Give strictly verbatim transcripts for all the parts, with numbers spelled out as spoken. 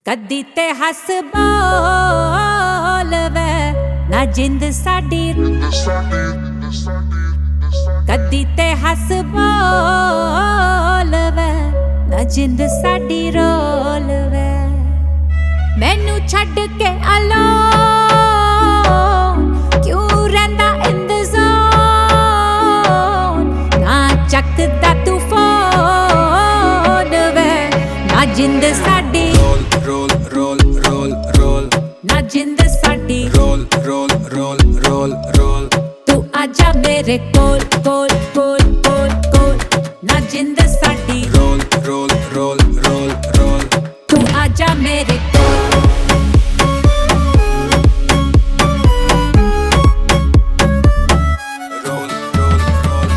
कदी ते हस बोल वे ना जिंद साडी, कदी ते हस बोल वे ना जिंद साडी रोल वे। मैनू छड्ड के अलोन क्यों रहिंदा इन द ज़ोन, ना चकदा तू फोन वे ना जिंद साडी रोल रोल रोल रोल ना जिंद साडी रोल रोल रोल रोल रोल। तू आजा मेरे कोल कोल कोल कोल कोल ना जिंद साडी रोल रोल रोल रोल रोल। तू आजा मेरे कोल। रोल रोल रोल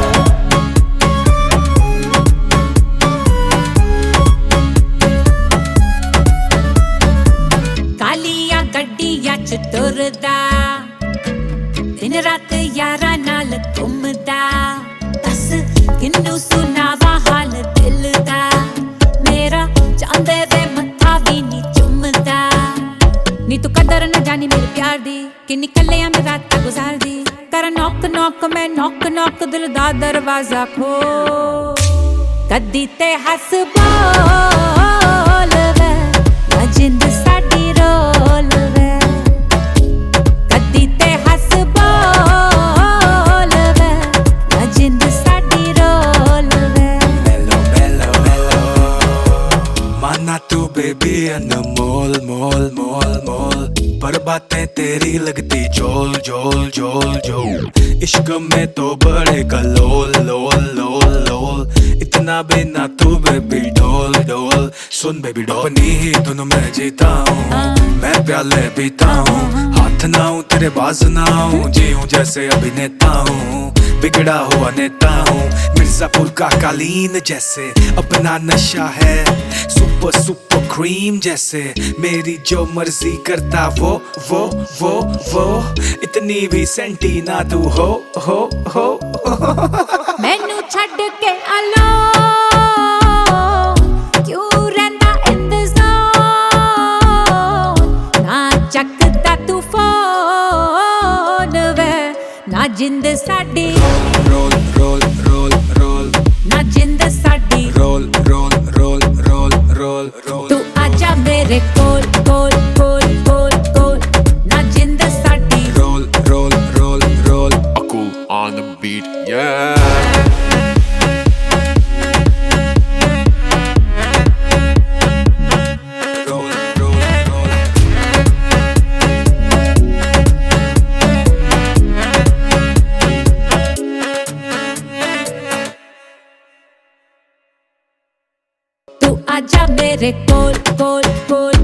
कालियां गड्डियां च टुरदा, दिन रात यारां नाल घुमदा। दस किन्नू सुनावा हाल दिल दा, मेरा चांदे दे मत्था भी नी चुमदा। नी तू कदर न जानी मेरे प्यार दी, किन्नी कल्लियां मैं रात गुजार दी। कर नॉक नॉक मैं नॉक नॉक दिल दा दरवाजा खोल। कदी ते हस बोल वे ना जिंद साडी रोल वे, कदी ते हस बोल वे ना जिंद साडी रोल वे। मेलो मेलो मेलो माना तू बेबी अनमोल मोल मोल मोल, पर बातें तेरी लगती जोल जोल जोल जोल। इश्क में तो बड़े का लोल लोल लोल लोल, इतना भी ना तू बेबी डोल डोल। सुन बेबी डोल, अपनी ही धुन में जीता हूँ, मैं प्याले पीता हूँ। हाथ ना हूँ तेरे बाज ना हूँ, जी हूँ जैसे अभिनेता हूँ, बिगड़ा हुआ नेता हूँ। मिर्जापुर का कालीन जैसे अपना नशा है, सुपर सुपर क्रीम जैसे मेरी जो मर्जी करता वो वो वो वो। इतनी भी सेंटी ना तू हो हो हो, हो। मैनू छड्ड के अलोन क्यों रहिंदा इन द ज़ोन, ना चकदा तू फोन वे ना जिंद साडी रोल रोल रोल रोल ना जिंद साडी रोल रोल रोल रोल रोल रोल। तू आजा मेरे कोल कोल कोल कोल कोल ना जिंद साडी रोल रोल रोल रोल। Akul on the beat, yeah. रोल रोल रोल तू आजा मेरे कोल कोल कोल